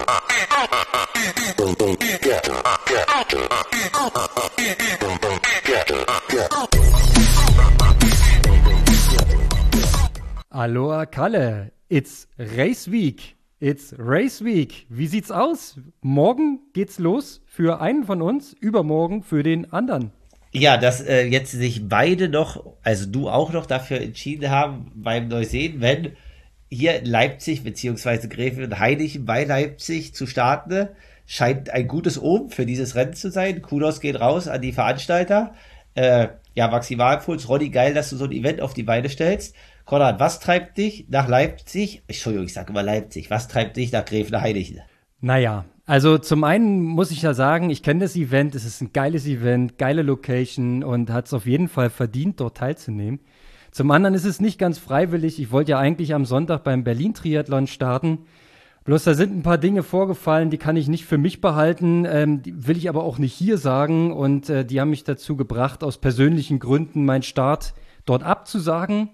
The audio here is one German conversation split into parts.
Aloha Kalle, it's Race Week. It's Race Week. Wie sieht's aus? Morgen geht's los für einen von uns, übermorgen für den anderen. Ja, dass jetzt sich beide noch, also du auch noch dafür entschieden haben, beim Neuseen, wenn hier in Leipzig beziehungsweise Gräfenhainichen bei Leipzig zu starten, scheint ein gutes Omen für dieses Rennen zu sein. Kudos geht raus an die Veranstalter. Ja, Maximalpuls, Ronny, geil, dass du so ein Event auf die Beine stellst. Konrad, was treibt dich nach Leipzig? Entschuldigung, ich sage immer Leipzig. Was treibt dich nach Gräfenhainichen? Naja, also zum einen muss ich ja sagen, ich kenne das Event, es ist ein geiles Event, geile Location und hat es auf jeden Fall verdient, dort teilzunehmen. Zum anderen ist es nicht ganz freiwillig. Ich wollte ja eigentlich am Sonntag beim Berlin-Triathlon starten. Bloß da sind ein paar Dinge vorgefallen, die kann ich nicht für mich behalten, die will ich aber auch nicht hier sagen. Und die haben mich dazu gebracht, aus persönlichen Gründen meinen Start dort abzusagen.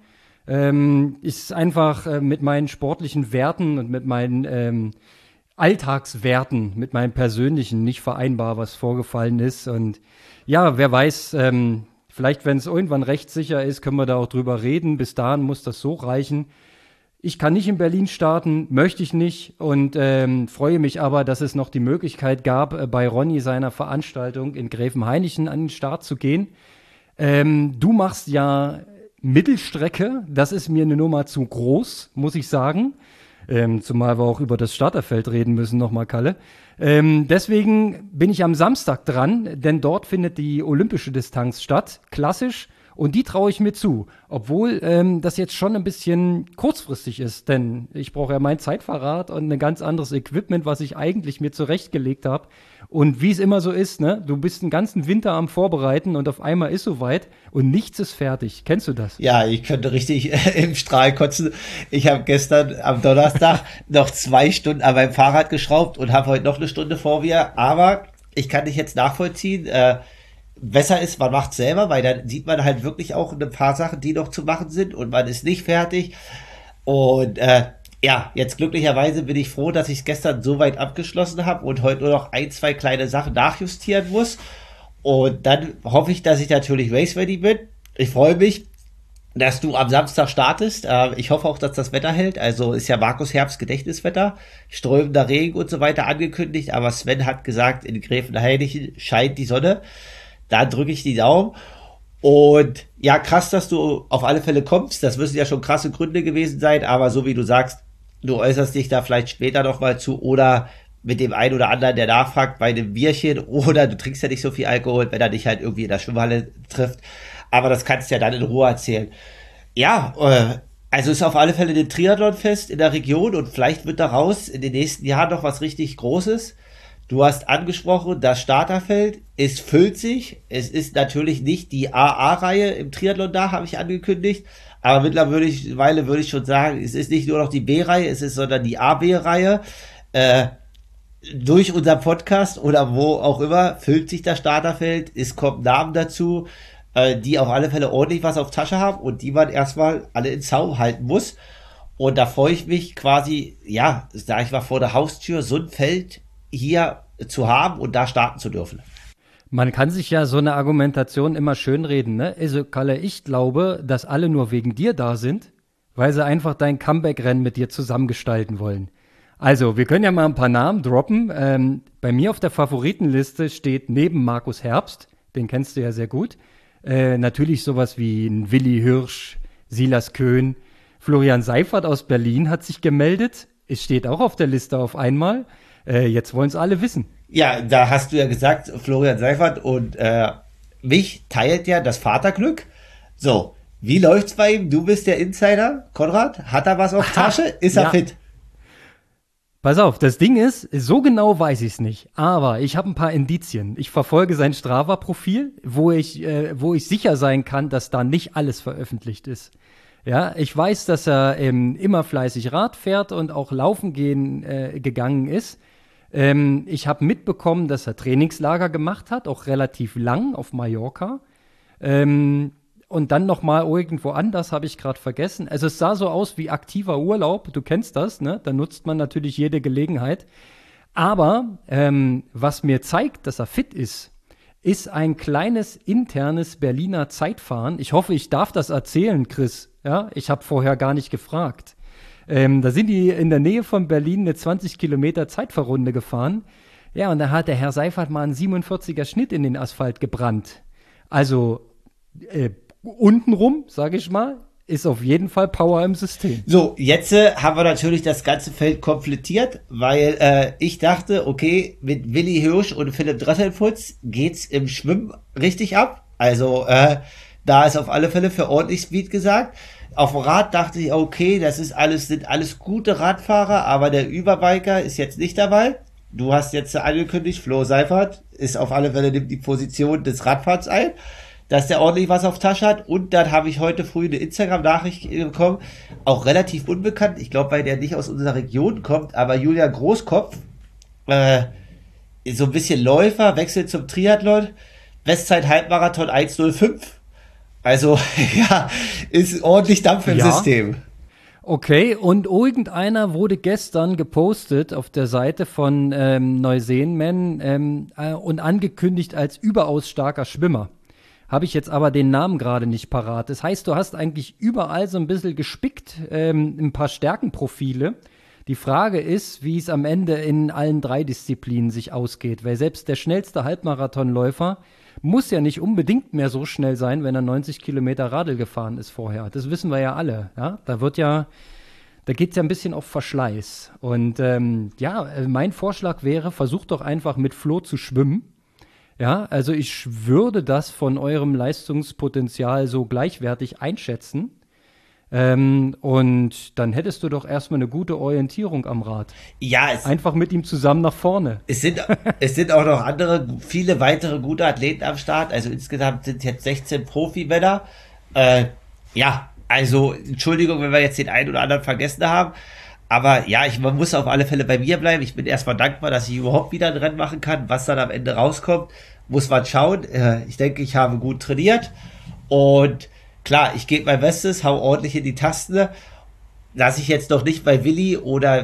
Ist einfach mit meinen sportlichen Werten und mit meinen Alltagswerten, mit meinen persönlichen nicht vereinbar, was vorgefallen ist. Und ja, wer weiß, vielleicht, wenn es irgendwann rechtssicher ist, können wir da auch drüber reden. Bis dahin muss das so reichen. Ich kann nicht in Berlin starten, möchte ich nicht und freue mich aber, dass es noch die Möglichkeit gab, bei Ronny seiner Veranstaltung in Gräfenhainichen an den Start zu gehen. Du machst ja Mittelstrecke, das ist mir eine Nummer zu groß, muss ich sagen. Zumal wir auch über das Starterfeld reden müssen, nochmal Kalle. Deswegen bin ich am Samstag dran, denn dort findet die olympische Distanz statt, klassisch. Und die traue ich mir zu, obwohl das jetzt schon ein bisschen kurzfristig ist, denn ich brauche ja mein Zeitverrat und ein ganz anderes Equipment, was ich eigentlich mir zurechtgelegt habe. Und wie es immer so ist, ne, du bist den ganzen Winter am Vorbereiten und auf einmal ist soweit und nichts ist fertig. Kennst du das? Ja, ich könnte richtig im Strahl kotzen. Ich habe gestern am Donnerstag noch 2 Stunden an meinem Fahrrad geschraubt und habe heute noch eine Stunde vor mir. Aber ich kann dich jetzt nachvollziehen. Besser ist, man macht selber, weil dann sieht man halt wirklich auch ein paar Sachen, die noch zu machen sind und man ist nicht fertig. Und ja, jetzt glücklicherweise bin ich froh, dass ich es gestern so weit abgeschlossen habe und heute nur noch 1, 2 kleine Sachen nachjustieren muss. Und dann hoffe ich, dass ich natürlich race-ready bin. Ich freue mich, dass du am Samstag startest. Ich hoffe auch, dass das Wetter hält. Also ist ja Markus Herbst Gedächtniswetter. Strömender Regen und so weiter angekündigt. Aber Sven hat gesagt, in Gräfenhainichen scheint die Sonne. Da drücke ich die Daumen. Und ja, krass, dass du auf alle Fälle kommst. Das müssen ja schon krasse Gründe gewesen sein. Aber so wie du sagst, du äußerst dich da vielleicht später nochmal zu oder mit dem einen oder anderen, der nachfragt, bei einem Bierchen. Oder du trinkst ja nicht so viel Alkohol, wenn er dich halt irgendwie in der Schwimmhalle trifft. Aber das kannst du ja dann in Ruhe erzählen. Ja, also ist auf alle Fälle ein Triathlonfest in der Region. Und vielleicht wird daraus in den nächsten Jahren noch was richtig Großes. Du hast angesprochen, das Starterfeld, es füllt sich. Es ist natürlich nicht die AA-Reihe im Triathlon da, habe ich angekündigt. Aber mittlerweile würde ich schon sagen, es ist nicht nur noch die B-Reihe, es ist sondern die AB-Reihe. Durch unser Podcast oder wo auch immer füllt sich das Starterfeld. Es kommen Namen dazu, die auf alle Fälle ordentlich was auf Tasche haben und die man erstmal alle in Zaum halten muss. Und da freue ich mich quasi, ja, sag ich mal, vor der Haustür so ein Feld hier zu haben und da starten zu dürfen. Man kann sich ja so eine Argumentation immer schönreden, ne? Also Kalle, ich glaube, dass alle nur wegen dir da sind, weil sie einfach dein Comeback-Rennen mit dir zusammengestalten wollen. Also, wir können ja mal ein paar Namen droppen. Bei mir auf der Favoritenliste steht neben Markus Herbst, den kennst du ja sehr gut, natürlich sowas wie ein Willi Hirsch, Silas Köhn, Florian Seifert aus Berlin hat sich gemeldet. Es steht auch auf der Liste auf einmal. Jetzt wollen es alle wissen. Ja, da hast du ja gesagt, Florian Seifert und mich teilt ja das Vaterglück. So, wie läuft's bei ihm? Du bist der Insider, Konrad. Hat er was auf Tasche? Ist er fit? Pass auf, das Ding ist, so genau weiß ich es nicht, aber ich habe ein paar Indizien. Ich verfolge sein Strava-Profil, wo ich sicher sein kann, dass da nicht alles veröffentlicht ist. Ja, ich weiß, dass er immer fleißig Rad fährt und auch laufen gegangen ist. Ich habe mitbekommen, dass er Trainingslager gemacht hat, auch relativ lang auf Mallorca. Und dann noch mal irgendwo anders, habe ich gerade vergessen. Also es sah so aus wie aktiver Urlaub, du kennst das, ne? Da nutzt man natürlich jede Gelegenheit. Aber was mir zeigt, dass er fit ist ein kleines internes Berliner Zeitfahren. Ich hoffe, ich darf das erzählen, Chris. Ja, ich habe vorher gar nicht gefragt. Da sind die in der Nähe von Berlin eine 20 Kilometer Zeitfahrrunde gefahren. Ja, und da hat der Herr Seifert mal einen 47er Schnitt in den Asphalt gebrannt. Also untenrum, sage ich mal, ist auf jeden Fall Power im System. So, jetzt haben wir natürlich das ganze Feld komplettiert, weil ich dachte, okay, mit Willi Hirsch und Philipp Dresselputz geht's im Schwimmen richtig ab. Also da ist auf alle Fälle für ordentlich Speed gesagt. Auf dem Rad dachte ich, okay, sind alles gute Radfahrer, aber der Überbiker ist jetzt nicht dabei. Du hast jetzt angekündigt, Flo Seifert ist auf alle Fälle nimmt die Position des Radfahrens ein, dass der ordentlich was auf Tasche hat. Und dann habe ich heute früh eine Instagram-Nachricht bekommen, auch relativ unbekannt, ich glaube, weil der nicht aus unserer Region kommt, aber Julian Großkopf, so ein bisschen Läufer, wechselt zum Triathlon, Westzeit Halbmarathon 1:05. Also, ja, ist ordentlich Dampf im System. Okay, und irgendeiner wurde gestern gepostet auf der Seite von Neuseenmen und angekündigt als überaus starker Schwimmer. Habe ich jetzt aber den Namen gerade nicht parat. Das heißt, du hast eigentlich überall so ein bisschen gespickt, ein paar Stärkenprofile. Die Frage ist, wie es am Ende in allen 3 Disziplinen sich ausgeht, weil selbst der schnellste Halbmarathonläufer muss ja nicht unbedingt mehr so schnell sein, wenn er 90 Kilometer Radl gefahren ist vorher. Das wissen wir ja alle. Ja? Da geht es ja ein bisschen auf Verschleiß. Und mein Vorschlag wäre, versucht doch einfach mit Flo zu schwimmen. Ja, also ich würde das von eurem Leistungspotenzial so gleichwertig einschätzen. Und dann hättest du doch erstmal eine gute Orientierung am Rad. Ja, einfach mit ihm zusammen nach vorne. Es sind auch noch viele weitere gute Athleten am Start. Also insgesamt sind jetzt 16 Profimänner. Also Entschuldigung, wenn wir jetzt den einen oder anderen vergessen haben. Aber ja, man muss auf alle Fälle bei mir bleiben. Ich bin erstmal dankbar, dass ich überhaupt wieder ein Rennen machen kann. Was dann am Ende rauskommt, muss man schauen. Ich denke, ich habe gut trainiert. Und klar, ich gebe mein Bestes, hau ordentlich in die Tasten. Dass ich jetzt noch nicht bei Willi oder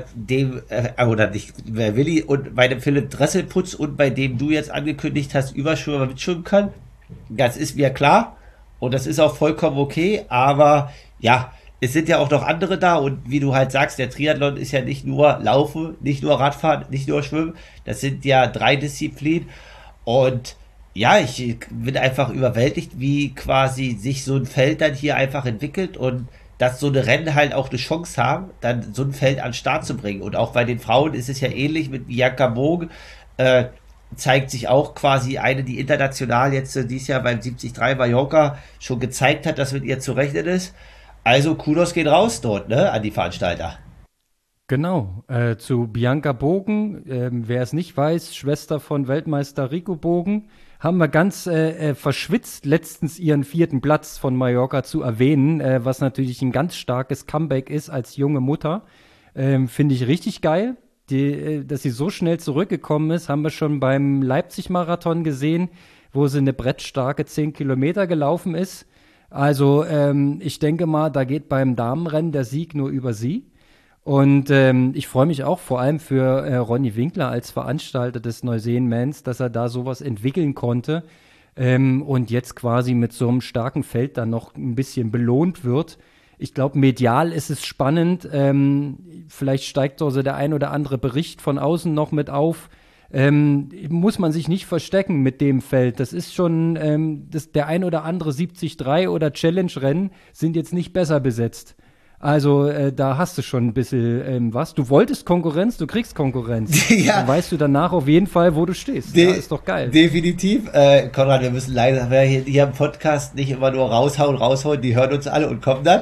nicht bei Willi und bei dem Philipp Dresselputz und bei dem du jetzt angekündigt hast, Überschwimmer mitschwimmen kann. Das ist mir klar. Und das ist auch vollkommen okay. Aber ja, es sind ja auch noch andere da und wie du halt sagst, der Triathlon ist ja nicht nur Laufen, nicht nur Radfahren, nicht nur Schwimmen, das sind ja 3 Disziplinen und ja, ich bin einfach überwältigt, wie quasi sich so ein Feld dann hier einfach entwickelt und dass so eine Rennen halt auch eine Chance haben, dann so ein Feld an den Start zu bringen und auch bei den Frauen ist es ja ähnlich mit Bianca Bogen, zeigt sich auch quasi eine, die international jetzt dieses Jahr beim 73 Mallorca schon gezeigt hat, dass mit ihr zu rechnen ist. Also Kudos geht raus dort, ne, an die Veranstalter. Genau, zu Bianca Bogen, wer es nicht weiß, Schwester von Weltmeister Rico Bogen, haben wir ganz verschwitzt, letztens ihren 4. Platz von Mallorca zu erwähnen, was natürlich ein ganz starkes Comeback ist als junge Mutter. Finde ich richtig geil, dass sie so schnell zurückgekommen ist, haben wir schon beim Leipzig-Marathon gesehen, wo sie eine brettstarke 10 Kilometer gelaufen ist. Also ich denke mal, da geht beim Damenrennen der Sieg nur über sie. Und ich freue mich auch vor allem für Ronny Winkler als Veranstalter des Neuseenmans, dass er da sowas entwickeln konnte und jetzt quasi mit so einem starken Feld dann noch ein bisschen belohnt wird. Ich glaube, medial ist es spannend. Vielleicht steigt also der ein oder andere Bericht von außen noch mit auf. Muss man sich nicht verstecken mit dem Feld. Das ist schon, der ein oder andere 73 oder Challenge-Rennen sind jetzt nicht besser besetzt. Also da hast du schon ein bisschen was. Du wolltest Konkurrenz, du kriegst Konkurrenz. Ja. Dann weißt du danach auf jeden Fall, wo du stehst. Ja, ist doch geil. Definitiv. Konrad, wir müssen leider hier im Podcast nicht immer nur raushauen, die hören uns alle und kommen dann.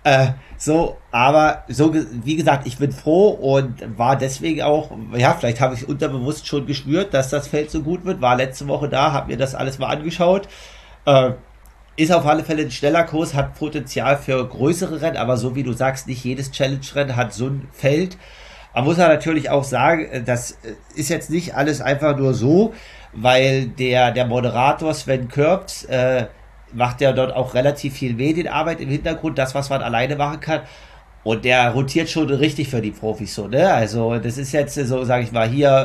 Aber wie gesagt, ich bin froh und war deswegen auch, ja, vielleicht habe ich unterbewusst schon gespürt, dass das Feld so gut wird, war letzte Woche da, habe mir das alles mal angeschaut, ist auf alle Fälle ein schneller Kurs, hat Potenzial für größere Rennen, aber so wie du sagst, nicht jedes Challenge-Rennen hat so ein Feld. Man muss ja natürlich auch sagen, das ist jetzt nicht alles einfach nur so, weil der Moderator Sven Körbs, macht ja dort auch relativ viel Medienarbeit im Hintergrund, das, was man alleine machen kann. Und der rotiert schon richtig für die Profis so, ne? Also das ist jetzt so, sage ich mal, hier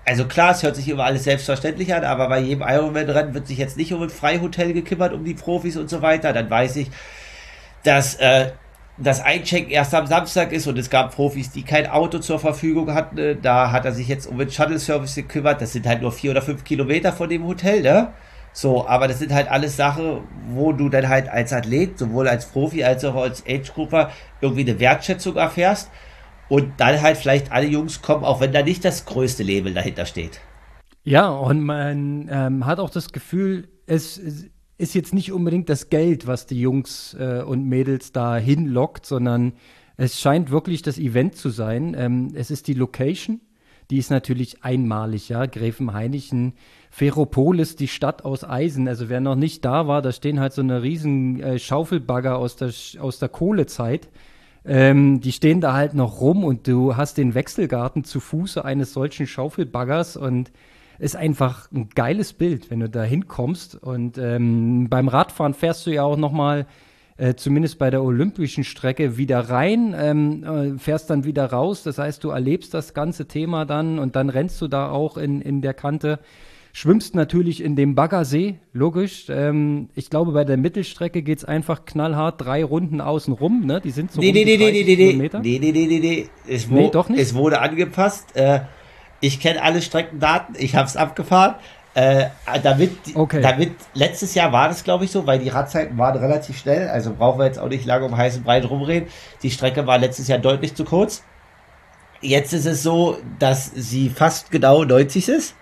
Also klar, es hört sich immer alles selbstverständlich an, aber bei jedem Ironman-Rennen wird sich jetzt nicht um ein Freihotel gekümmert, um die Profis und so weiter. Dann weiß ich, dass das Einchecken erst am Samstag ist und es gab Profis, die kein Auto zur Verfügung hatten. Da hat er sich jetzt um den Shuttle-Service gekümmert. Das sind halt nur 4 oder 5 Kilometer von dem Hotel, ne? So, aber das sind halt alles Sachen, wo du dann halt als Athlet, sowohl als Profi als auch als Age-Grupper, irgendwie eine Wertschätzung erfährst und dann halt vielleicht alle Jungs kommen, auch wenn da nicht das größte Label dahinter steht. Ja, und man hat auch das Gefühl, es ist jetzt nicht unbedingt das Geld, was die Jungs und Mädels da hinlockt, sondern es scheint wirklich das Event zu sein. Es ist die Location, die ist natürlich einmalig, ja. Gräfenhainichen, Ferropolis, die Stadt aus Eisen. Also wer noch nicht da war, da stehen halt so eine riesen Schaufelbagger aus der Kohlezeit. Die stehen da halt noch rum und du hast den Wechselgarten zu Fuße eines solchen Schaufelbaggers und ist einfach ein geiles Bild, wenn du da hinkommst. Und beim Radfahren fährst du ja auch noch mal, zumindest bei der olympischen Strecke, wieder rein, fährst dann wieder raus. Das heißt, du erlebst das ganze Thema dann und dann rennst du da auch in der Kante. Schwimmst natürlich in dem Baggersee, logisch. Ich glaube, bei der Mittelstrecke geht's einfach knallhart 3 Runden außen rum, ne? Die sind so um die 30 Kilometer. Nee. Doch nicht? Es wurde angepasst. Ich kenne alle Streckendaten, ich habe es abgefahren. Damit letztes Jahr war das, glaube ich, so, weil die Radzeiten waren relativ schnell, also brauchen wir jetzt auch nicht lange um heißen Brei rumreden. Die Strecke war letztes Jahr deutlich zu kurz. Jetzt ist es so, dass sie fast genau 90 ist.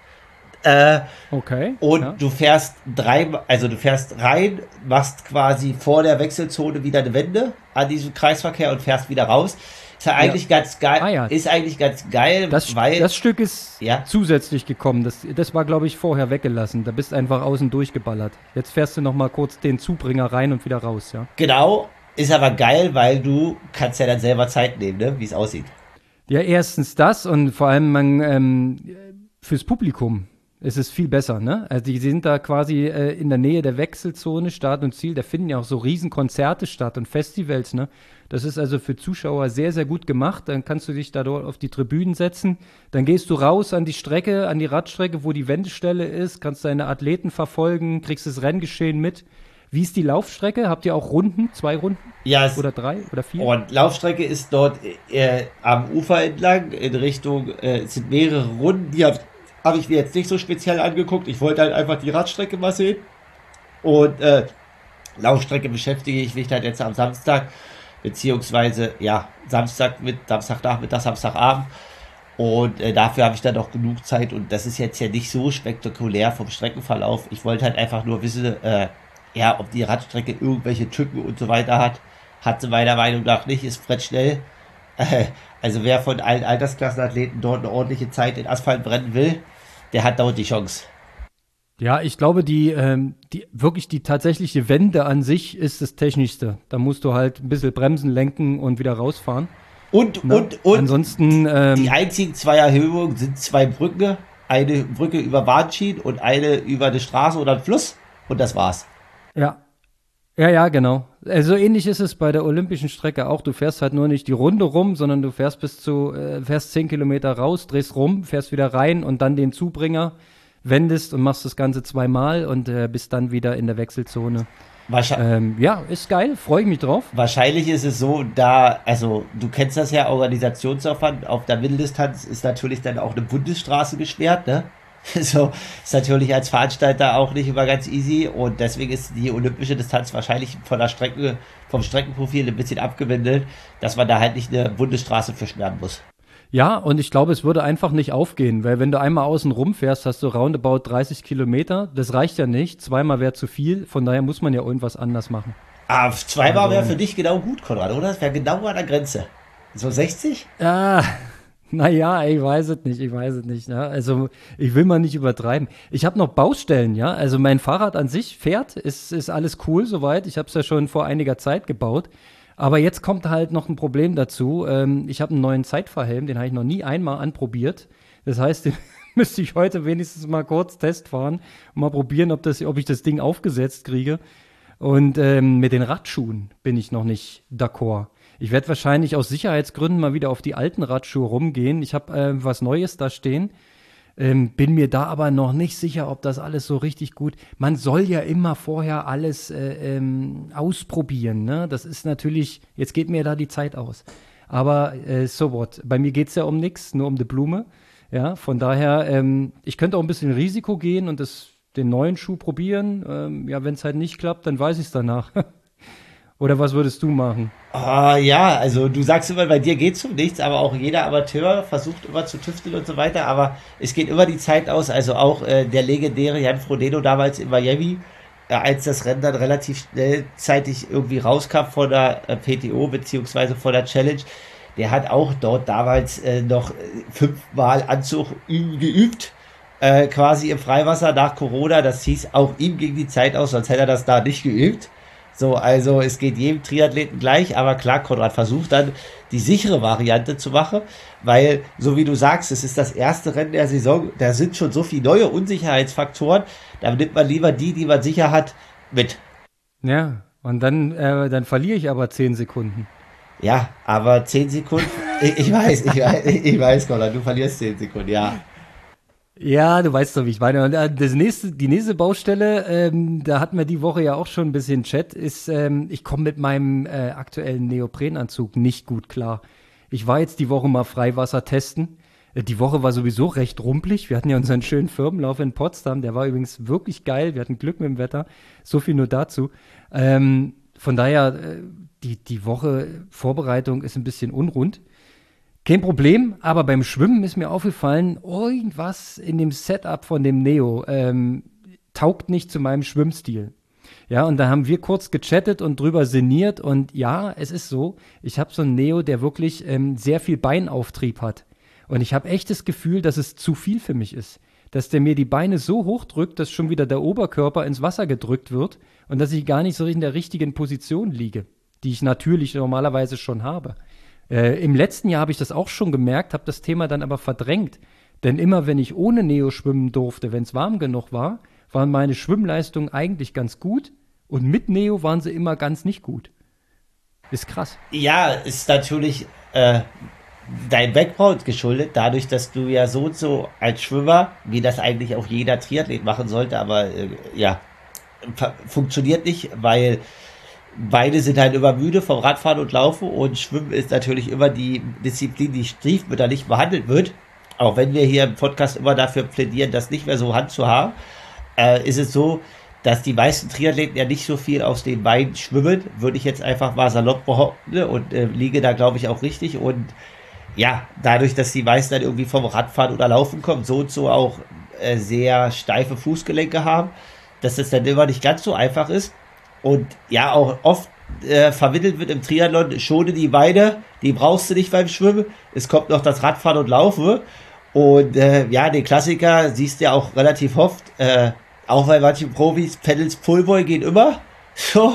Und du fährst du fährst rein, machst quasi vor der Wechselzone wieder eine Wende an diesem Kreisverkehr und fährst wieder raus. Ist ja eigentlich ganz geil. Ist eigentlich ganz geil, weil das Stück ist zusätzlich gekommen. Das war, glaube ich, vorher weggelassen. Da bist einfach außen durchgeballert. Jetzt fährst du noch mal kurz den Zubringer rein und wieder raus, ja. Genau, ist aber geil, weil du kannst ja dann selber Zeit nehmen, ne, wie es aussieht. Ja, erstens das und vor allem fürs Publikum. Es ist viel besser, ne? Also die sind da quasi in der Nähe der Wechselzone, Start und Ziel. Da finden ja auch so Riesenkonzerte statt und Festivals, ne? Das ist also für Zuschauer sehr, sehr gut gemacht. Dann kannst du dich da dort auf die Tribünen setzen. Dann gehst du raus an die Strecke, an die Radstrecke, wo die Wendestelle ist, kannst deine Athleten verfolgen, kriegst das Renngeschehen mit. Wie ist die Laufstrecke? Habt ihr auch Runden? 2 Runden? Ja. Oder 3 oder 4? Und Laufstrecke ist dort am Ufer entlang in Richtung, es sind mehrere Runden, die habe ich mir jetzt nicht so speziell angeguckt. Ich wollte halt einfach die Radstrecke mal sehen. Und Laufstrecke beschäftige ich mich dann jetzt am Samstag, beziehungsweise Samstagnachmittag, Samstagabend. Und dafür habe ich dann noch genug Zeit. Und das ist jetzt ja nicht so spektakulär vom Streckenverlauf. Ich wollte halt einfach nur wissen, ob die Radstrecke irgendwelche Tücken und so weiter hat. Hat sie meiner Meinung nach nicht, ist brettschnell. Also wer von allen Altersklassenathleten dort eine ordentliche Zeit in Asphalt brennen will, der hat dort die Chance. Ja, ich glaube, die tatsächliche Wende an sich ist das Technischste. Da musst du halt ein bisschen bremsen, lenken und wieder rausfahren. Und ansonsten die einzigen 2 Erhöhungen sind 2 Brücken. Eine Brücke über Bahnschienen und eine über eine Straße oder einen Fluss. Und das war's. Ja, genau. Also ähnlich ist es bei der olympischen Strecke auch. Du fährst halt nur nicht die Runde rum, sondern du fährst fährst 10 Kilometer raus, drehst rum, fährst wieder rein und dann den Zubringer, wendest und machst das Ganze 2-mal und bist dann wieder in der Wechselzone. Ist geil, freue ich mich drauf. Wahrscheinlich ist es so, du kennst das ja, Organisationsaufwand auf der Mitteldistanz ist natürlich dann auch eine Bundesstraße gesperrt, ne? So, ist natürlich als Veranstalter auch nicht immer ganz easy und deswegen ist die olympische Distanz wahrscheinlich vom Streckenprofil ein bisschen abgewendet, dass man da halt nicht eine Bundesstraße für sperren muss. Ja, und ich glaube, es würde einfach nicht aufgehen, weil wenn du einmal außen rumfährst, hast du roundabout 30 Kilometer. Das reicht ja nicht. 2-mal wäre zu viel. Von daher muss man ja irgendwas anders machen. 2-mal wäre für dich genau gut, Konrad, oder? Das wäre genau an der Grenze. So 60? Naja, ich weiß es nicht. Ja. Also ich will mal nicht übertreiben. Ich habe noch Baustellen, ja. Also mein Fahrrad an sich fährt, ist alles cool soweit. Ich habe es ja schon vor einiger Zeit gebaut. Aber jetzt kommt halt noch ein Problem dazu. Ich habe einen neuen Zeitfahrhelm, den habe ich noch nie einmal anprobiert. Das heißt, den müsste ich heute wenigstens mal kurz testfahren und mal probieren, ob ich das Ding aufgesetzt kriege. Und mit den Radschuhen bin ich noch nicht d'accord. Ich werde wahrscheinlich aus Sicherheitsgründen mal wieder auf die alten Radschuhe rumgehen. Ich habe was Neues da stehen. Bin mir da aber noch nicht sicher, ob das alles so richtig gut. Man soll ja immer vorher alles ausprobieren, ne? Das ist natürlich, jetzt geht mir da die Zeit aus. Aber so what? Bei mir geht es ja um nichts, nur um die Blume. Ja, von daher, ich könnte auch ein bisschen Risiko gehen und den neuen Schuh probieren. Ja, wenn es halt nicht klappt, dann weiß ich es danach. Oder was würdest du machen? Ah, ja, also du sagst immer, bei dir geht's um nichts, aber auch jeder Amateur versucht immer zu tüfteln und so weiter, aber es geht immer die Zeit aus, also auch der legendäre Jan Frodeno damals in Miami, als das Rennen dann relativ schnellzeitig irgendwie rauskam von der PTO beziehungsweise von der Challenge, der hat auch dort damals noch 5-mal Anzug geübt, quasi im Freiwasser nach Corona, das hieß, auch ihm ging die Zeit aus, sonst hätte er das da nicht geübt. So, also es geht jedem Triathleten gleich, aber klar, Konrad versucht dann die sichere Variante zu machen, weil, so wie du sagst, es ist das erste Rennen der Saison, da sind schon so viele neue Unsicherheitsfaktoren, da nimmt man lieber die man sicher hat, mit. Ja, und dann verliere ich aber 10 Sekunden. Ja, aber 10 Sekunden, ich weiß, Konrad, du verlierst 10 Sekunden, ja. Ja, du weißt doch, wie ich meine. Und die nächste Baustelle, da hatten wir die Woche ja auch schon ein bisschen Chat, ist, ich komme mit meinem aktuellen Neoprenanzug nicht gut klar. Ich war jetzt die Woche mal Freiwasser testen. Die Woche war sowieso recht rumpelig. Wir hatten ja unseren schönen Firmenlauf in Potsdam. Der war übrigens wirklich geil. Wir hatten Glück mit dem Wetter. So viel nur dazu. Von daher, die Woche Vorbereitung ist ein bisschen unrund. Kein Problem, aber beim Schwimmen ist mir aufgefallen, irgendwas in dem Setup von dem Neo taugt nicht zu meinem Schwimmstil. Ja, und da haben wir kurz gechattet und drüber sinniert und ja, es ist so, ich habe so einen Neo, der wirklich sehr viel Beinauftrieb hat. Und ich habe echt das Gefühl, dass es zu viel für mich ist. Dass der mir die Beine so hochdrückt, dass schon wieder der Oberkörper ins Wasser gedrückt wird und dass ich gar nicht so in der richtigen Position liege, die ich natürlich normalerweise schon habe. Im letzten Jahr habe ich das auch schon gemerkt, habe das Thema dann aber verdrängt. Denn immer wenn ich ohne Neo schwimmen durfte, wenn es warm genug war, waren meine Schwimmleistungen eigentlich ganz gut und mit Neo waren sie immer ganz nicht gut. Ist krass. Ja, ist natürlich dein Background geschuldet, dadurch, dass du ja so und so als Schwimmer, wie das eigentlich auch jeder Triathlet machen sollte, aber ja, funktioniert nicht, weil beide sind halt immer müde vom Radfahren und Laufen und Schwimmen ist natürlich immer die Disziplin, die stiefmütterlich behandelt wird. Auch wenn wir hier im Podcast immer dafür plädieren, das nicht mehr so Hand zu haben, ist es so, dass die meisten Triathleten ja nicht so viel aus den Beinen schwimmen, würde ich jetzt einfach mal salopp behaupten und liege da glaube ich auch richtig und ja, dadurch, dass die meisten dann irgendwie vom Radfahren oder Laufen kommen, so und so auch sehr steife Fußgelenke haben, dass es dann immer nicht ganz so einfach ist. Und ja, auch oft vermittelt wird im Triathlon, schone die Beine, die brauchst du nicht beim Schwimmen. Es kommt noch das Radfahren und Laufen. Und ja, den Klassiker siehst du ja auch relativ oft, auch bei manchen Profis, Pedals Pullboy geht immer. So.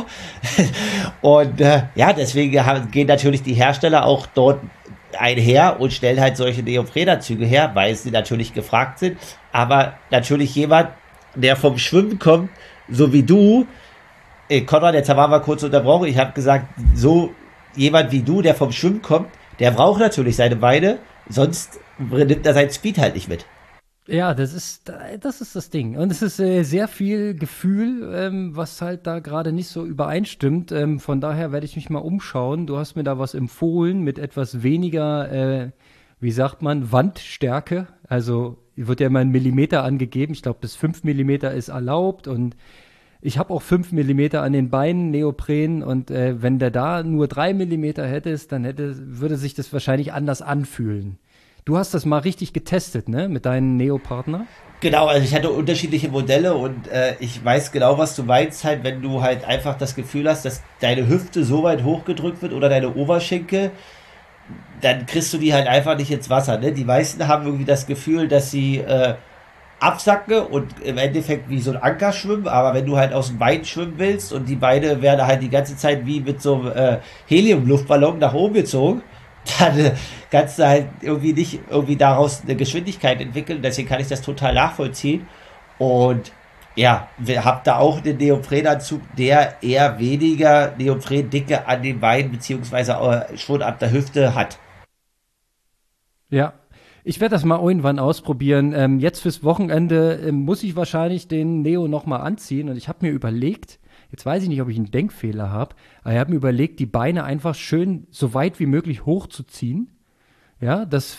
Und ja, deswegen gehen natürlich die Hersteller auch dort einher und stellen halt solche Neoprenanzüge her, weil sie natürlich gefragt sind. Aber natürlich jemand, der vom Schwimmen kommt, so wie du, Konrad, jetzt waren wir kurz unterbrochen. Ich habe gesagt, so jemand wie du, der vom Schwimmen kommt, der braucht natürlich seine Beine, sonst nimmt er seinen Speed halt nicht mit. Ja, das ist das Ding. Und es ist sehr viel Gefühl, was halt da gerade nicht so übereinstimmt. Von daher werde ich mich mal umschauen. Du hast mir da was empfohlen mit etwas weniger, wie sagt man, Wandstärke. Also wird ja immer ein Millimeter angegeben. Ich glaube, bis 5 Millimeter ist erlaubt. Und ich habe auch 5 Millimeter an den Beinen, Neopren. Und wenn der da nur 3 Millimeter hättest, dann würde sich das wahrscheinlich anders anfühlen. Du hast das mal richtig getestet, ne, mit deinem Neo-Partner? Genau, also ich hatte unterschiedliche Modelle und ich weiß genau, was du meinst, halt, wenn du halt einfach das Gefühl hast, dass deine Hüfte so weit hochgedrückt wird oder deine Oberschenkel, dann kriegst du die halt einfach nicht ins Wasser. Ne? Die meisten haben irgendwie das Gefühl, dass sie absacken und im Endeffekt wie so ein Anker schwimmen, aber wenn du halt aus dem Bein schwimmen willst und die Beine werden halt die ganze Zeit wie mit so einem Helium-Luftballon nach oben gezogen, dann kannst du halt irgendwie nicht irgendwie daraus eine Geschwindigkeit entwickeln. Deswegen kann ich das total nachvollziehen. Und ja, wir haben da auch einen Neoprenanzug, der eher weniger Neoprendicke an den Beinen beziehungsweise schon ab der Hüfte hat. Ja, Ich werde das mal irgendwann ausprobieren. Jetzt fürs Wochenende muss ich wahrscheinlich den Neo nochmal anziehen. Und ich habe mir überlegt, jetzt weiß ich nicht, ob ich einen Denkfehler habe, aber ich habe mir überlegt, die Beine einfach schön so weit wie möglich hochzuziehen. Ja, dass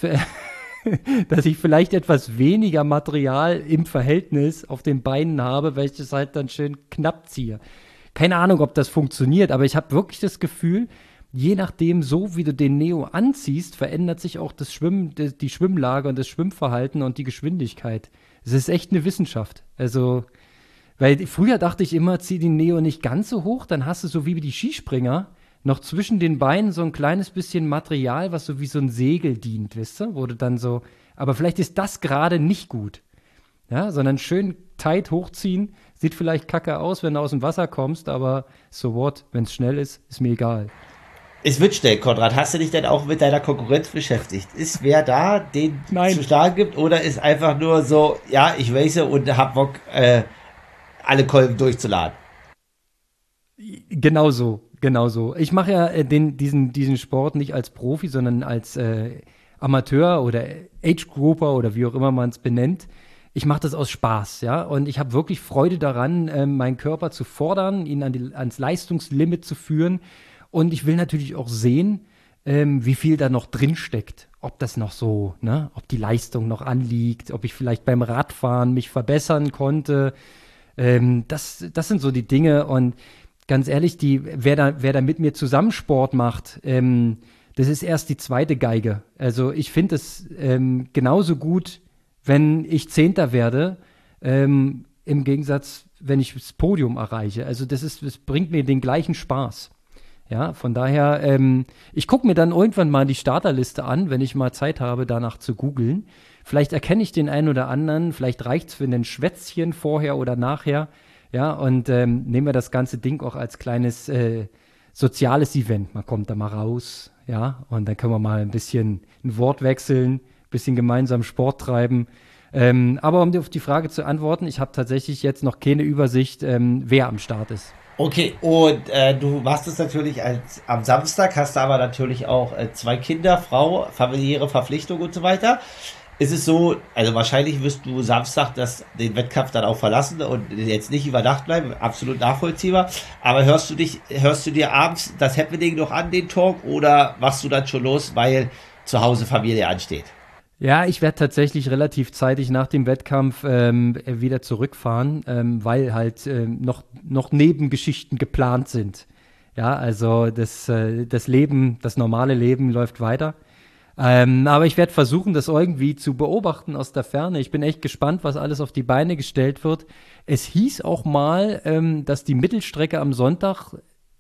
ich vielleicht etwas weniger Material im Verhältnis auf den Beinen habe, welches halt dann schön knapp ziehe. Keine Ahnung, ob das funktioniert, aber ich habe wirklich das Gefühl, je nachdem, so wie du den Neo anziehst, verändert sich auch das Schwimmen, die Schwimmlage und das Schwimmverhalten und die Geschwindigkeit. Es ist echt eine Wissenschaft. Also, weil früher dachte ich immer, zieh den Neo nicht ganz so hoch, dann hast du so wie die Skispringer noch zwischen den Beinen so ein kleines bisschen Material, was so wie so ein Segel dient, weißt du? Wurde dann so, aber vielleicht ist das gerade nicht gut. Ja, sondern schön tight hochziehen. Sieht vielleicht kacke aus, wenn du aus dem Wasser kommst, aber so what, wenn es schnell ist mir egal. Es wird schnell, Konrad. Hast du dich denn auch mit deiner Konkurrenz beschäftigt? Ist wer da, den zu schlagen gibt, oder ist einfach nur so, ja, ich race und hab Bock, alle Kolben durchzuladen? Genau so. Ich mache ja diesen Sport nicht als Profi, sondern als Amateur oder Age-Grouper oder wie auch immer man es benennt. Ich mache das aus Spaß, ja, und ich habe wirklich Freude daran, meinen Körper zu fordern, ihn ans Leistungslimit zu führen. Und ich will natürlich auch sehen, wie viel da noch drin steckt. Ob das noch so, ne, ob die Leistung noch anliegt, ob ich vielleicht beim Radfahren mich verbessern konnte. Das sind so die Dinge. Und ganz ehrlich, wer da mit mir zusammen Sport macht, das ist erst die zweite Geige. Also ich finde es genauso gut, wenn ich Zehnter werde, im Gegensatz, wenn ich das Podium erreiche. Also das bringt mir den gleichen Spaß. Ja, von daher, ich gucke mir dann irgendwann mal die Starterliste an, wenn ich mal Zeit habe, danach zu googeln. Vielleicht erkenne ich den einen oder anderen, vielleicht reicht es für ein Schwätzchen vorher oder nachher. Ja, und nehmen wir das ganze Ding auch als kleines soziales Event. Man kommt da mal raus, ja, und dann können wir mal ein bisschen ein Wort wechseln, ein bisschen gemeinsam Sport treiben. Aber um auf die Frage zu antworten, ich habe tatsächlich jetzt noch keine Übersicht, wer am Start ist. Okay, und du machst es natürlich am Samstag, hast du aber natürlich auch 2 Kinder, Frau, familiäre Verpflichtung und so weiter. Ist es so, also wahrscheinlich wirst du Samstag den Wettkampf dann auch verlassen und jetzt nicht über Nacht bleiben, absolut nachvollziehbar. Aber hörst du dir abends das Happening noch an, den Talk, oder machst du dann schon los, weil zu Hause Familie ansteht? Ja, ich werde tatsächlich relativ zeitig nach dem Wettkampf wieder zurückfahren, weil halt noch Nebengeschichten geplant sind. Ja, also das Leben, das normale Leben läuft weiter. Aber ich werde versuchen, das irgendwie zu beobachten aus der Ferne. Ich bin echt gespannt, was alles auf die Beine gestellt wird. Es hieß auch mal, dass die Mittelstrecke am Sonntag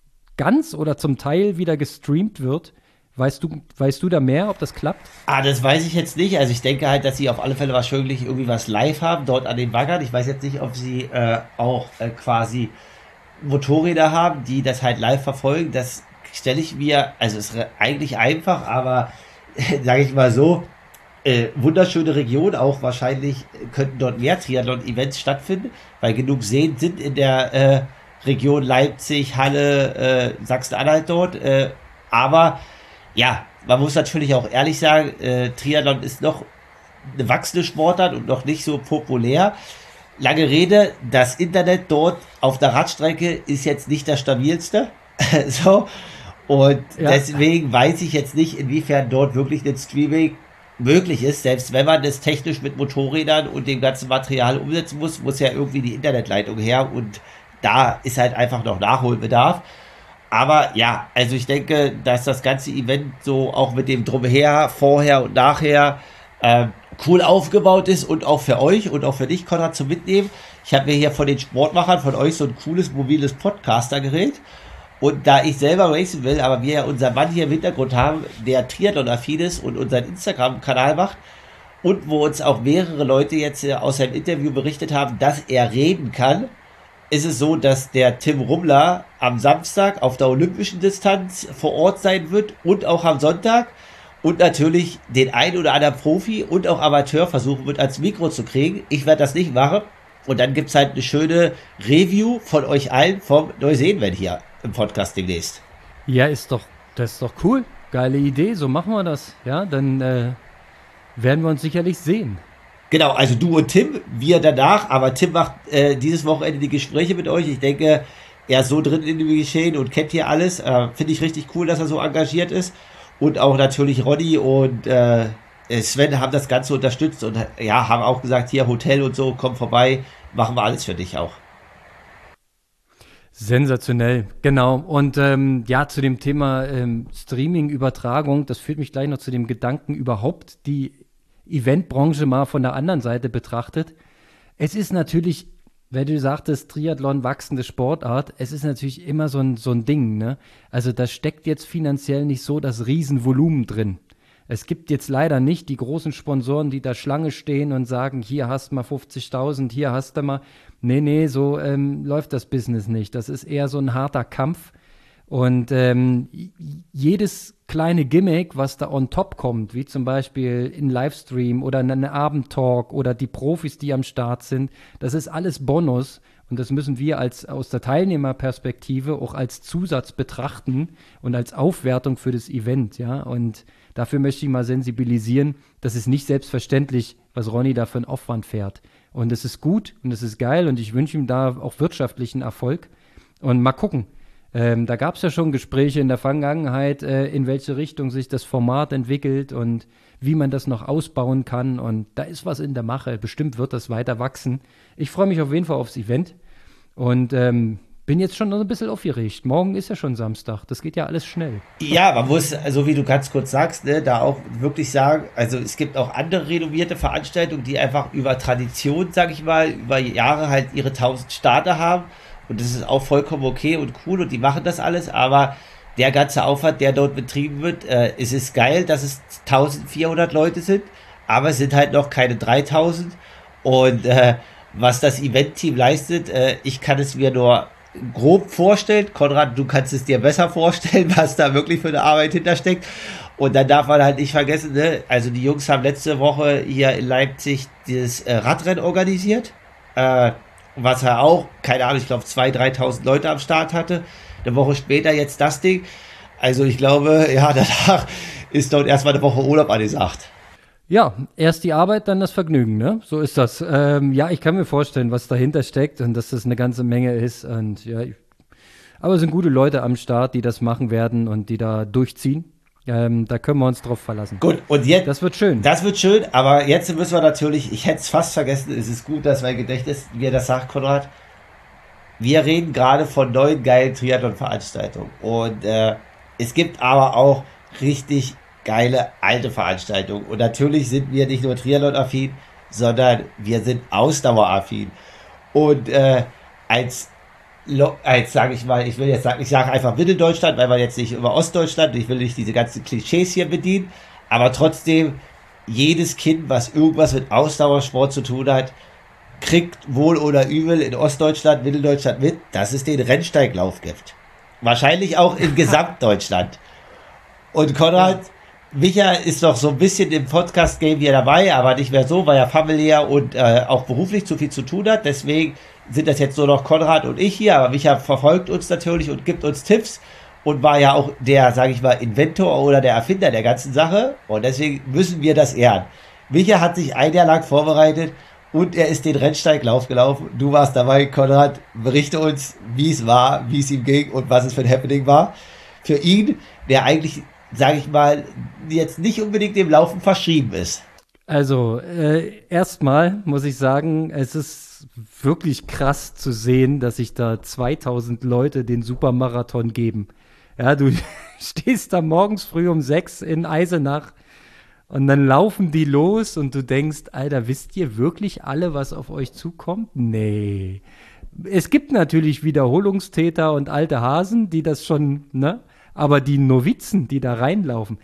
ganz oder zum Teil wieder gestreamt wird. Weißt du da mehr, ob das klappt? Das weiß ich jetzt nicht. Also ich denke halt, dass sie auf alle Fälle wahrscheinlich irgendwie was live haben, dort an den Baggern. Ich weiß jetzt nicht, ob sie auch quasi Motorräder haben, die das halt live verfolgen. Das stelle ich mir, also ist eigentlich einfach, aber sage ich mal so, wunderschöne Region, auch wahrscheinlich könnten dort mehr Triathlon-Events stattfinden, weil genug Seen sind in der Region Leipzig, Halle, Sachsen-Anhalt dort. Aber ja, man muss natürlich auch ehrlich sagen, Triathlon ist noch eine wachsende Sportart und noch nicht so populär. Lange Rede, das Internet dort auf der Radstrecke ist jetzt nicht das stabilste. So. Und deswegen weiß ich jetzt nicht, inwiefern dort wirklich ein Streaming möglich ist. Selbst wenn man das technisch mit Motorrädern und dem ganzen Material umsetzen muss ja irgendwie die Internetleitung her. Und da ist halt einfach noch Nachholbedarf. Aber ja, also ich denke, dass das ganze Event so auch mit dem Drumher, vorher und nachher cool aufgebaut ist und auch für euch und auch für dich, Konrad, zum Mitnehmen. Ich habe mir hier von den Sportmachern von euch so ein cooles mobiles Podcaster-Gerät. Und da ich selber racen will, aber wir ja unseren Mann hier im Hintergrund haben, der Triathlon-affin ist und unseren Instagram-Kanal macht und wo uns auch mehrere Leute jetzt aus seinem Interview berichtet haben, dass er reden kann, ist es so, dass der Tim Rummler am Samstag auf der olympischen Distanz vor Ort sein wird und auch am Sonntag und natürlich den ein oder anderen Profi und auch Amateur versuchen wird, ans Mikro zu kriegen. Ich werde das nicht machen. Und dann gibt es halt eine schöne Review von euch allen vom Neuseenwen hier im Podcast demnächst. Ja, das ist doch cool. Geile Idee, so machen wir das. Ja, dann werden wir uns sicherlich sehen. Genau, also du und Tim, wir danach, aber Tim macht dieses Wochenende die Gespräche mit euch. Ich denke, er ist so drin in dem Geschehen und kennt hier alles. Finde ich richtig cool, dass er so engagiert ist. Und auch natürlich Ronny und Sven haben das Ganze unterstützt und ja, haben auch gesagt, hier Hotel und so, komm vorbei, machen wir alles für dich auch. Sensationell, genau. Und ja, zu dem Thema Streaming-Übertragung, das führt mich gleich noch zu dem Gedanken, überhaupt die Eventbranche mal von der anderen Seite betrachtet. Es ist natürlich, wenn du sagtest, Triathlon, wachsende Sportart, es ist natürlich immer so ein Ding, ne? Also da steckt jetzt finanziell nicht so das Riesenvolumen drin. Es gibt jetzt leider nicht die großen Sponsoren, die da Schlange stehen und sagen, hier hast du mal 50.000, hier hast du mal. Nee, so läuft das Business nicht. Das ist eher so ein harter Kampf. Und jedes kleine Gimmick, was da on top kommt, wie zum Beispiel ein Livestream oder eine Abendtalk oder die Profis, die am Start sind, das ist alles Bonus. Und das müssen wir aus der Teilnehmerperspektive auch als Zusatz betrachten und als Aufwertung für das Event, ja. Und dafür möchte ich mal sensibilisieren, das ist nicht selbstverständlich, was Ronny da für einen Aufwand fährt. Und es ist gut und es ist geil und ich wünsche ihm da auch wirtschaftlichen Erfolg. Und mal gucken. Da gab es ja schon Gespräche in der Vergangenheit, in welche Richtung sich das Format entwickelt und wie man das noch ausbauen kann. Und da ist was in der Mache. Bestimmt wird das weiter wachsen. Ich freue mich auf jeden Fall aufs Event und bin jetzt schon noch ein bisschen aufgeregt. Morgen ist ja schon Samstag. Das geht ja alles schnell. Ja, man muss, so wie du ganz kurz sagst, ne, da auch wirklich sagen, also es gibt auch andere renommierte Veranstaltungen, die einfach über Tradition, sag ich mal, über Jahre halt ihre 1000 Starter haben. Und das ist auch vollkommen okay und cool und die machen das alles, aber der ganze Aufwand, der dort betrieben wird, es ist geil, dass es 1400 Leute sind, aber es sind halt noch keine 3000 und was das Event-Team leistet, ich kann es mir nur grob vorstellen. Konrad, du kannst es dir besser vorstellen, was da wirklich für eine Arbeit hintersteckt. Und dann darf man halt nicht vergessen, ne? Also die Jungs haben letzte Woche hier in Leipzig dieses Radrennen organisiert, was er auch, keine Ahnung, ich glaube 2.000, 3.000 Leute am Start hatte. Eine Woche später jetzt das Ding. Also ich glaube, ja, danach ist dort erstmal eine Woche Urlaub angesagt. Ja, erst die Arbeit, dann das Vergnügen, ne? So ist das. Ja, ich kann mir vorstellen, was dahinter steckt und dass das eine ganze Menge ist. Und ja, aber es sind gute Leute am Start, die das machen werden und die da durchziehen. Da können wir uns drauf verlassen. Gut, und jetzt. Das wird schön. Das wird schön, aber jetzt müssen wir natürlich, ich hätte es fast vergessen, es ist gut, dass mein Gedächtnis mir das sagt, Konrad. Wir reden gerade von neuen geilen Triathlon-Veranstaltungen. Und es gibt aber auch richtig geile alte Veranstaltungen. Und natürlich sind wir nicht nur Triathlon-affin, sondern wir sind Ausdauer-affin. Und als sage ich mal, ich will jetzt sagen, ich sage einfach Mitteldeutschland, weil wir jetzt nicht über Ostdeutschland, ich will nicht diese ganzen Klischees hier bedienen, aber trotzdem, jedes Kind, was irgendwas mit Ausdauersport zu tun hat, kriegt wohl oder übel in Ostdeutschland, Mitteldeutschland mit, dass es den Rennsteiglauf gibt. Wahrscheinlich auch in Gesamtdeutschland. Und Konrad, Micha ist noch so ein bisschen im Podcast-Game hier dabei, aber nicht mehr so, weil er familiär und auch beruflich zu viel zu tun hat. Deswegen sind das jetzt nur noch Konrad und ich hier, aber Micha verfolgt uns natürlich und gibt uns Tipps und war ja auch der, sage ich mal, Inventor oder der Erfinder der ganzen Sache und deswegen müssen wir das ehren. Micha hat sich ein Jahr lang vorbereitet und er ist den Rennsteiglauf gelaufen. Du warst dabei, Konrad. Berichte uns, wie es war, wie es ihm ging und was es für ein Happening war. Für ihn, der eigentlich, sage ich mal, jetzt nicht unbedingt dem Laufen verschrieben ist. Also, erstmal muss ich sagen, es ist wirklich krass zu sehen, dass sich da 2000 Leute den Supermarathon geben. Ja, du stehst da morgens früh um 6 in Eisenach und dann laufen die los und du denkst, Alter, wisst ihr wirklich alle, was auf euch zukommt? Nee. Es gibt natürlich Wiederholungstäter und alte Hasen, die das schon, ne? Aber die Novizen, die da reinlaufen,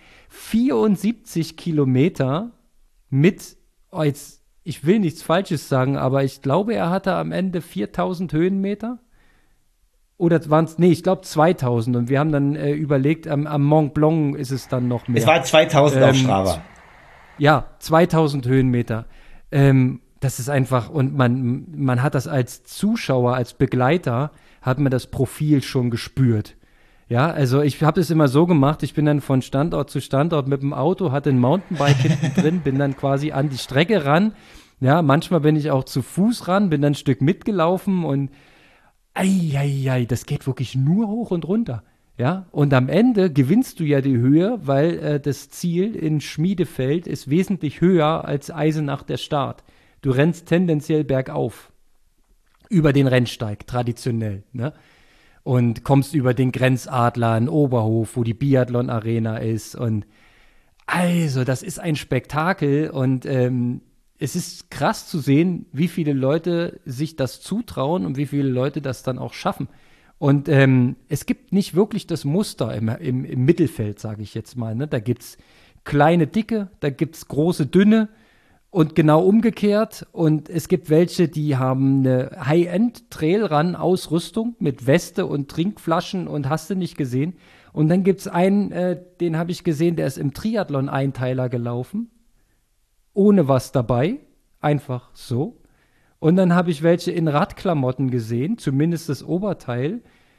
74 Kilometer mit, ich will nichts Falsches sagen, aber ich glaube, er hatte am Ende 4000 Höhenmeter. Oder waren es, nee, ich glaube 2000. Und wir haben dann überlegt, am Mont Blanc ist es dann noch mehr. Es waren 2000 auf Strava. Ja, 2000 Höhenmeter. Das ist einfach, und man hat das als Zuschauer, als Begleiter, hat man das Profil schon gespürt. Ja, also ich habe das immer so gemacht, ich bin dann von Standort zu Standort mit dem Auto, hatte ein Mountainbike hinten drin, bin dann quasi an die Strecke ran. Ja, manchmal bin ich auch zu Fuß ran, bin dann ein Stück mitgelaufen und das geht wirklich nur hoch und runter. Ja, und am Ende gewinnst du ja die Höhe, weil das Ziel in Schmiedefeld ist wesentlich höher als Eisenach der Start. Du rennst tendenziell bergauf über den Rennsteig, traditionell, ne? Und kommst über den Grenzadler in Oberhof, wo die Biathlon-Arena ist. Und also, das ist ein Spektakel und es ist krass zu sehen, wie viele Leute sich das zutrauen und wie viele Leute das dann auch schaffen. Und es gibt nicht wirklich das Muster im Mittelfeld, sage ich jetzt mal. Ne? Da gibt es kleine, dicke, da gibt es große, dünne und genau umgekehrt. Und es gibt welche, die haben eine High-End-Trailrun-Ausrüstung mit Weste und Trinkflaschen und hast du nicht gesehen. Und dann gibt es einen, den habe ich gesehen, der ist im Triathlon-Einteiler gelaufen, ohne was dabei, einfach so. Und dann habe ich welche in Radklamotten gesehen, zumindest das Oberteil.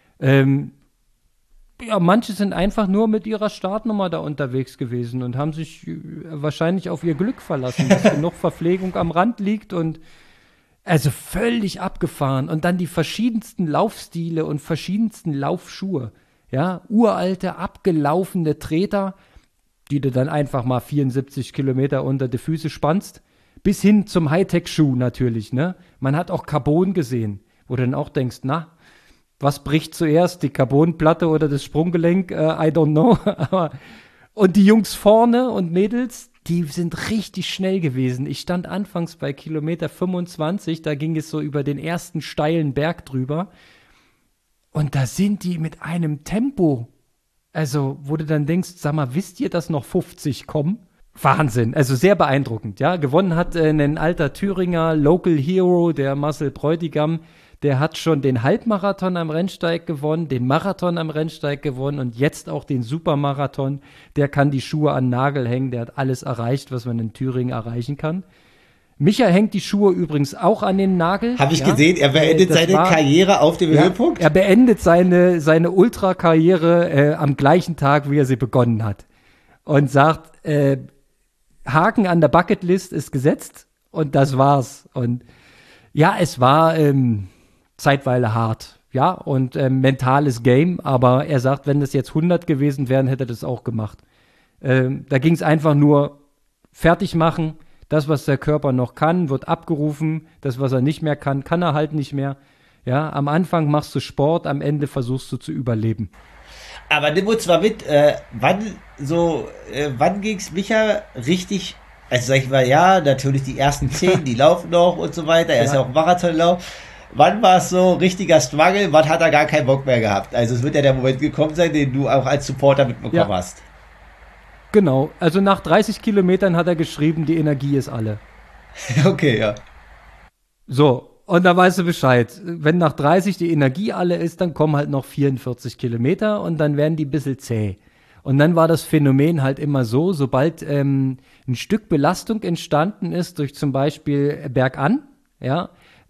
Ja, manche sind einfach nur mit ihrer Startnummer da unterwegs gewesen und haben sich wahrscheinlich auf ihr Glück verlassen, dass genug Verpflegung am Rand liegt und also völlig abgefahren. Und dann die verschiedensten Laufstile und verschiedensten Laufschuhe. Ja, uralte, abgelaufene Treter, die du dann einfach mal 74 Kilometer unter die Füße spannst, bis hin zum Hightech-Schuh natürlich, ne? Man hat auch Carbon gesehen, wo du dann auch denkst, na, was bricht zuerst, die Carbonplatte oder das Sprunggelenk? I don't know. Und die Jungs vorne und Mädels, die sind richtig schnell gewesen. Ich stand anfangs bei Kilometer 25, da ging es so über den ersten steilen Berg drüber. Und da sind die mit einem Tempo, also wo du dann denkst, sag mal, wisst ihr, dass noch 50 kommen? Wahnsinn, also sehr beeindruckend, ja. Gewonnen hat ein alter Thüringer Local Hero, der Marcel Bräutigam. Der hat schon den Halbmarathon am Rennsteig gewonnen, den Marathon am Rennsteig gewonnen und jetzt auch den Supermarathon. Der kann die Schuhe an den Nagel hängen, der hat alles erreicht, was man in Thüringen erreichen kann. Micha hängt die Schuhe übrigens auch an den Nagel. Habe ich gesehen, er beendet seine Karriere auf dem Höhepunkt. Er beendet seine Ultrakarriere am gleichen Tag, wie er sie begonnen hat. Und sagt, Haken an der Bucketlist ist gesetzt und das war's. Und ja, es war zeitweise hart, ja, und mentales Game, aber er sagt, wenn das jetzt 100 gewesen wären, hätte er das auch gemacht. Da ging es einfach nur fertig machen, das, was der Körper noch kann, wird abgerufen, das, was er nicht mehr kann, kann er halt nicht mehr. Ja, am Anfang machst du Sport, am Ende versuchst du zu überleben. Aber nimm uns mal mit, wann ging's Micha richtig, also sag ich mal, ja, natürlich die ersten 10, die laufen noch und so weiter, er ist ja auch Marathonlauf. Wann war es so richtiger Struggle, wann hat er gar keinen Bock mehr gehabt? Also es wird ja der Moment gekommen sein, den du auch als Supporter mitbekommen hast. Genau, also nach 30 Kilometern hat er geschrieben, die Energie ist alle. Okay, ja. So, und da weißt du Bescheid. Wenn nach 30 die Energie alle ist, dann kommen halt noch 44 Kilometer und dann werden die ein bisschen zäh. Und dann war das Phänomen halt immer so, sobald ein Stück Belastung entstanden ist, durch zum Beispiel Bergan, ja,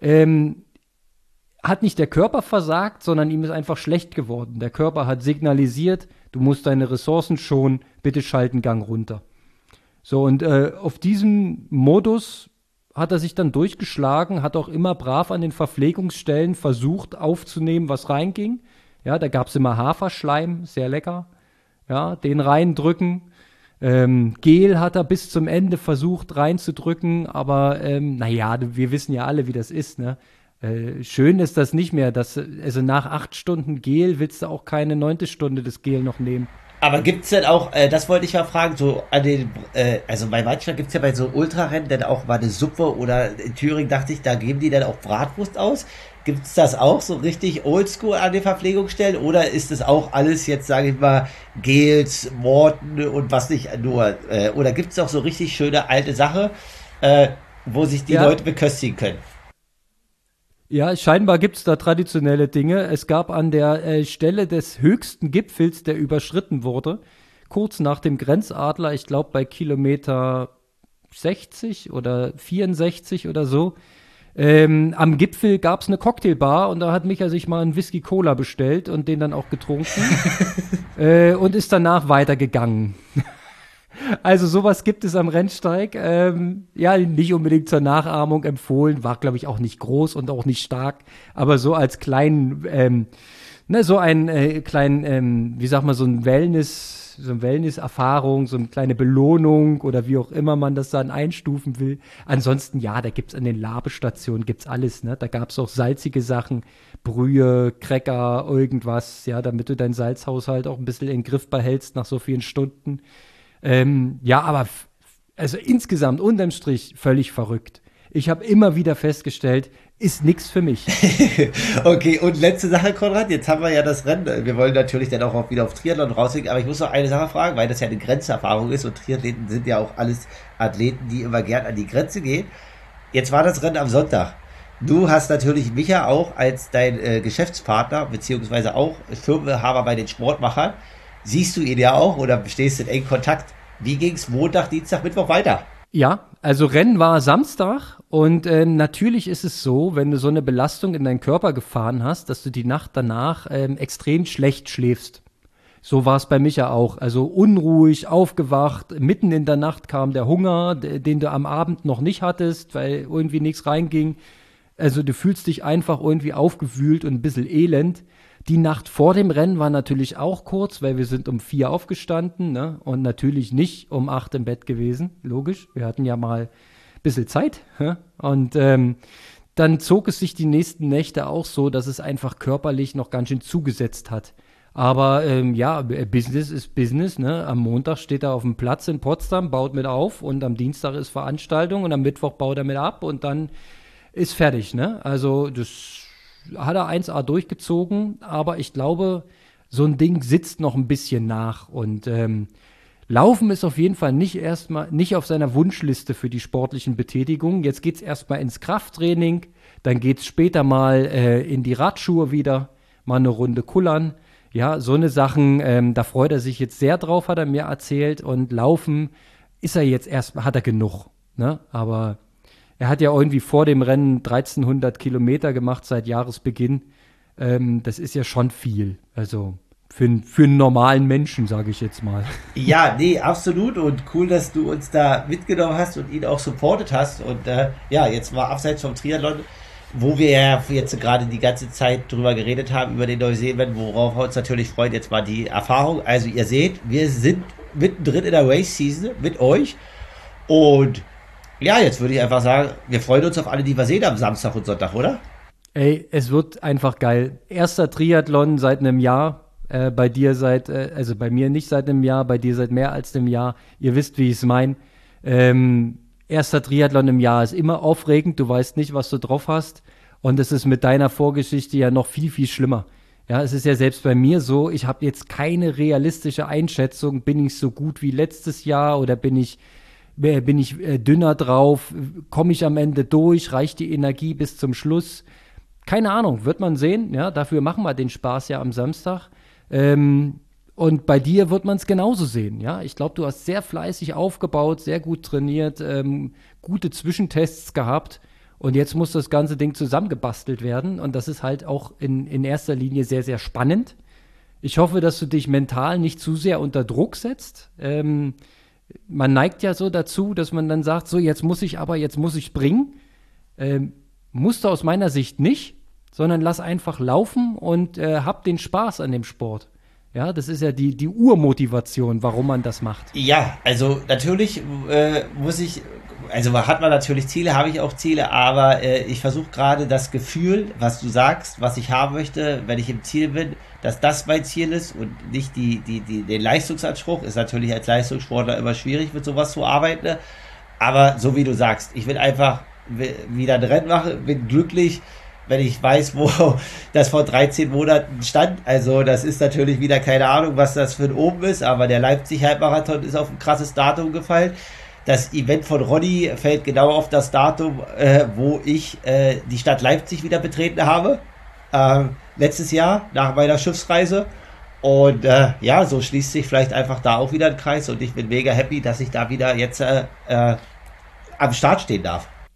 hat nicht der Körper versagt, sondern ihm ist einfach schlecht geworden. Der Körper hat signalisiert, du musst deine Ressourcen schonen, bitte schalten Gang runter. So, und auf diesem Modus hat er sich dann durchgeschlagen, hat auch immer brav an den Verpflegungsstellen versucht aufzunehmen, was reinging. Ja, da gab es immer Haferschleim, sehr lecker. Ja, den reindrücken. Gel hat er bis zum Ende versucht reinzudrücken, aber naja, wir wissen ja alle, wie das ist, ne? Schön ist das nicht mehr. Also nach 8 Stunden Gel willst du auch keine 9. Stunde das Gel noch nehmen. Aber gibt's denn auch, das wollte ich mal fragen, so an den, also bei manchmal gibt's ja bei so Ultrarennen dann auch mal eine Suppe oder in Thüringen dachte ich, da geben die dann auch Bratwurst aus. Gibt's das auch so richtig oldschool an den Verpflegungsstellen oder ist das auch alles jetzt, sage ich mal, Gels, Morten und was nicht nur, oder gibt's auch so richtig schöne alte Sache, wo sich die Leute beköstigen können? Ja, scheinbar gibt es da traditionelle Dinge. Es gab an der Stelle des höchsten Gipfels, der überschritten wurde, kurz nach dem Grenzadler, ich glaube bei Kilometer 60 oder 64 oder so, Am Gipfel gab es eine Cocktailbar und da hat Micha sich mal einen Whisky-Cola bestellt und den dann auch getrunken und ist danach weitergegangen. Also sowas gibt es am Rennsteig. Ja, nicht unbedingt zur Nachahmung empfohlen, war, glaube ich, auch nicht groß und auch nicht stark, aber so als kleinen, so einen kleinen, wie sag mal, so eine Wellness-Erfahrung, so eine kleine Belohnung oder wie auch immer man das dann einstufen will. Ansonsten, ja, da gibt's an den Labestationen gibt's alles, ne? Da gab's auch salzige Sachen, Brühe, Cracker, irgendwas, ja, damit du deinen Salzhaushalt auch ein bisschen in den Griff behältst nach so vielen Stunden. Ja, aber also insgesamt unterm Strich völlig verrückt. Ich habe immer wieder festgestellt, ist nichts für mich. Okay, und letzte Sache, Konrad, jetzt haben wir ja das Rennen. Wir wollen natürlich dann auch wieder auf Triathlon rausgehen, aber ich muss noch eine Sache fragen, weil das ja eine Grenzerfahrung ist und Triathleten sind ja auch alles Athleten, die immer gern an die Grenze gehen. Jetzt war das Rennen am Sonntag. Du hast natürlich Micha auch als dein Geschäftspartner, beziehungsweise auch Firmenhaber bei den Sportmachern. Siehst du ihn ja auch oder stehst in engem Kontakt? Wie ging's Montag, Dienstag, Mittwoch weiter? Ja, also Rennen war Samstag und natürlich ist es so, wenn du so eine Belastung in deinen Körper gefahren hast, dass du die Nacht danach extrem schlecht schläfst. So war es bei Micha auch. Also unruhig, aufgewacht, mitten in der Nacht kam der Hunger, den du am Abend noch nicht hattest, weil irgendwie nichts reinging. Also du fühlst dich einfach irgendwie aufgewühlt und ein bisschen elend. Die Nacht vor dem Rennen war natürlich auch kurz, weil wir sind um 4 aufgestanden, ne? Und natürlich nicht um 8 im Bett gewesen, logisch. Wir hatten ja mal ein bisschen Zeit. Ja? Und dann zog es sich die nächsten Nächte auch so, dass es einfach körperlich noch ganz schön zugesetzt hat. Aber ja, Business ist Business, ne? Am Montag steht er auf dem Platz in Potsdam, baut mit auf und am Dienstag ist Veranstaltung und am Mittwoch baut er mit ab und dann ist fertig, ne? Also das hat er 1A durchgezogen, aber ich glaube, so ein Ding sitzt noch ein bisschen nach und Laufen ist auf jeden Fall nicht auf seiner Wunschliste für die sportlichen Betätigungen. Jetzt geht's erstmal ins Krafttraining, dann geht's später mal in die Radschuhe wieder, mal eine Runde kullern. Ja, so eine Sachen, da freut er sich jetzt sehr drauf, hat er mir erzählt. Und Laufen ist er jetzt erstmal, hat er genug, ne? Aber er hat ja irgendwie vor dem Rennen 1300 Kilometer gemacht seit Jahresbeginn. Das ist ja schon viel. Also für einen normalen Menschen, sage ich jetzt mal. Ja, nee, absolut. Und cool, dass du uns da mitgenommen hast und ihn auch supportet hast. Und ja, jetzt mal abseits vom Triathlon, wo wir ja jetzt gerade die ganze Zeit drüber geredet haben, über den Neuseeland, worauf wir uns natürlich freuen, jetzt mal die Erfahrung. Also ihr seht, wir sind mittendrin in der Race-Season mit euch. Und ja, jetzt würde ich einfach sagen, wir freuen uns auf alle, die wir sehen am Samstag und Sonntag, oder? Ey, es wird einfach geil. Erster Triathlon seit einem Jahr. Bei dir also bei mir nicht seit einem Jahr, bei dir seit mehr als einem Jahr. Ihr wisst, wie ich es meine. Erster Triathlon im Jahr ist immer aufregend. Du weißt nicht, was du drauf hast. Und es ist mit deiner Vorgeschichte ja noch viel, viel schlimmer. Ja, es ist ja selbst bei mir so, ich habe jetzt keine realistische Einschätzung. Bin ich so gut wie letztes Jahr oder bin ich dünner drauf? Komme ich am Ende durch? Reicht die Energie bis zum Schluss? Keine Ahnung, wird man sehen. Ja, dafür machen wir den Spaß ja am Samstag. Und bei dir wird man es genauso sehen. Ja, ich glaube, du hast sehr fleißig aufgebaut, sehr gut trainiert, gute Zwischentests gehabt. Und jetzt muss das ganze Ding zusammengebastelt werden. Und das ist halt auch in erster Linie sehr, sehr spannend. Ich hoffe, dass du dich mental nicht zu sehr unter Druck setzt. Man neigt ja so dazu, dass man dann sagt, so jetzt muss ich springen. Musst du aus meiner Sicht nicht, sondern lass einfach laufen und hab den Spaß an dem Sport. Ja, das ist ja die Urmotivation, warum man das macht. Ja, also natürlich hat man natürlich Ziele, habe ich auch Ziele, aber ich versuche gerade das Gefühl, was du sagst, was ich haben möchte, wenn ich im Ziel bin, dass das mein Ziel ist und nicht den Leistungsanspruch. Ist natürlich als Leistungssportler immer schwierig, mit sowas zu arbeiten, aber so wie du sagst, ich will einfach wieder ein Rennen machen, bin glücklich, wenn ich weiß, wo das vor 13 Monaten stand. Also das ist natürlich wieder keine Ahnung, was das für ein Oben ist, aber der Leipzig-Halbmarathon ist auf ein krasses Datum gefallen. Das Event von Ronny fällt genau auf das Datum, wo ich die Stadt Leipzig wieder betreten habe. Letztes Jahr, nach meiner Schiffsreise. Und ja, so schließt sich vielleicht einfach da auch wieder ein Kreis und ich bin mega happy, dass ich da wieder jetzt am Start stehen darf.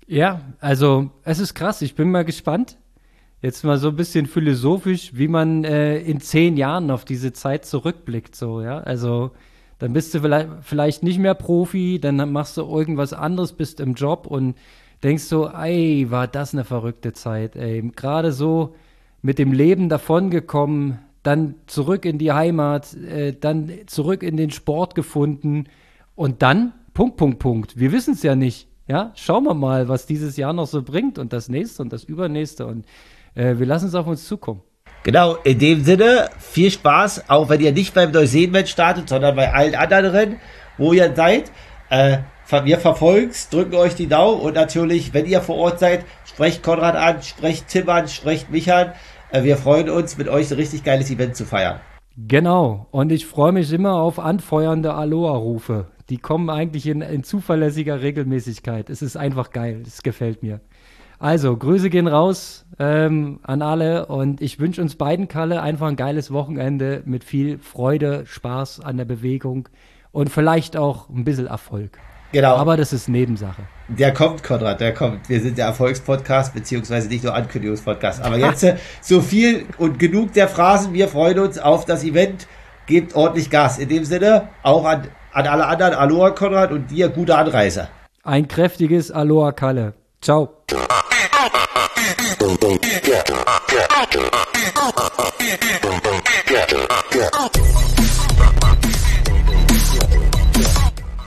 Ja, also es ist krass. Ich bin mal gespannt. Jetzt mal so ein bisschen philosophisch, wie man in 10 Jahren auf diese Zeit zurückblickt. So, ja, also dann bist du vielleicht nicht mehr Profi, dann machst du irgendwas anderes, bist im Job und denkst so, ey, war das eine verrückte Zeit, ey. Gerade so mit dem Leben davongekommen, dann zurück in die Heimat, dann zurück in den Sport gefunden und dann, Punkt. Wir wissen es ja nicht. Ja, schauen wir mal, was dieses Jahr noch so bringt und das nächste und das übernächste und wir lassen es auf uns zukommen. Genau, in dem Sinne, viel Spaß, auch wenn ihr nicht beim Neuseenmatch startet, sondern bei allen anderen Rennen, wo ihr seid. Wir verfolgen es, drücken euch die Daumen und natürlich, wenn ihr vor Ort seid, sprecht Konrad an, sprecht Tim an, sprecht mich an. Wir freuen uns, mit euch ein richtig geiles Event zu feiern. Genau, und ich freue mich immer auf anfeuernde Aloha-Rufe. Die kommen eigentlich in zuverlässiger Regelmäßigkeit. Es ist einfach geil, es gefällt mir. Also, Grüße gehen raus an alle und ich wünsche uns beiden, Kalle, einfach ein geiles Wochenende mit viel Freude, Spaß an der Bewegung und vielleicht auch ein bisschen Erfolg. Genau. Aber das ist Nebensache. Der kommt, Konrad, der kommt. Wir sind der Erfolgspodcast, beziehungsweise nicht nur Ankündigungspodcast. Aber jetzt so viel und genug der Phrasen. Wir freuen uns auf das Event. Gebt ordentlich Gas. In dem Sinne, auch an alle anderen, Aloha, Konrad, und dir gute Anreise. Ein kräftiges Aloha, Kalle. Ciao. Boom, boom, yeah, yeah, yeah. Boom, boom.